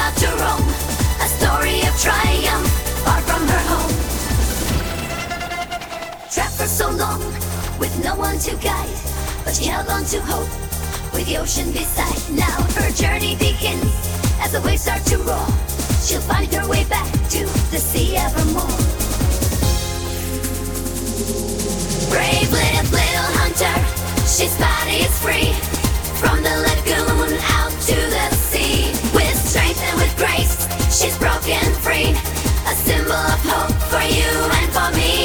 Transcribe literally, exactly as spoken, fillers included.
out to roam, a story of triumph, far from her home. Trapped for so long, with no one to guide, but she held on to hope, with the ocean beside. Now her journey begins, as the waves start to roar. She'll find her way back to the sea evermore. Brave little, little hunter, she's body is free, from the lagoon out to the sea. With strength and with grace, she's broken free, a symbol of hope for you and for me.